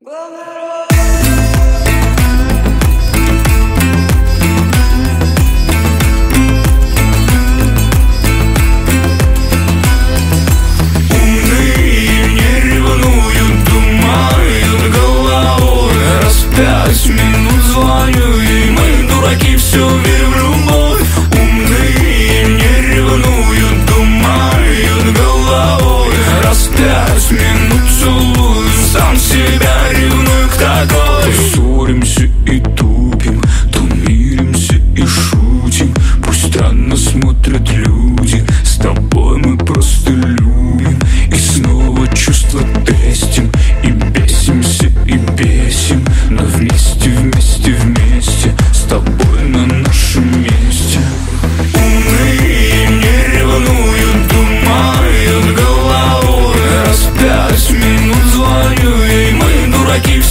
Пять минут звоню, и мы дураки, все верим в любовь. Умные не ревнуют, думают головой. Раз 5 минут целую, сам себя ревную к такой. То ссоримся и тупим, то миримся и шутим. Пусть странно смотрят люди, с тобой мы просто любим. И снова чувства тестим, и бесимся, и бесим. Но вместе, вместе, вместе, с тобой на нашем месте. Умные не ревнуют, думают головой. Раз 5 минут звоню, и мы дураки,